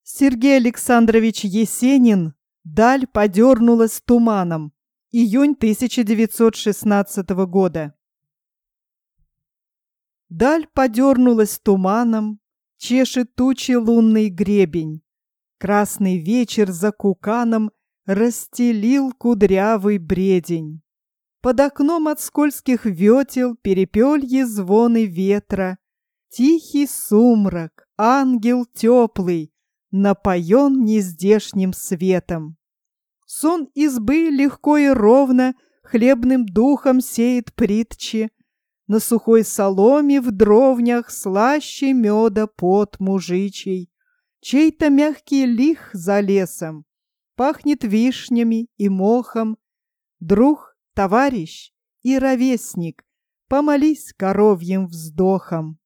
Сергей Александрович Есенин «Даль подернулась туманом». Июнь 1916 года. Даль подернулась туманом, чешет тучи лунный гребень. Красный вечер за куканом расстелил кудрявый бредень. Под окном от скользких ветел перепельи звоны ветра. Тихий сумрак, ангел теплый, напоен нездешним светом. Сон избы легко и ровно хлебным духом сеет притчи. На сухой соломе в дровнях слаще меда пот мужичий. Чей-то мягкий лих за лесом пахнет вишнями и мохом. Друг, товарищ и ровесник, помолись коровьим вздохом.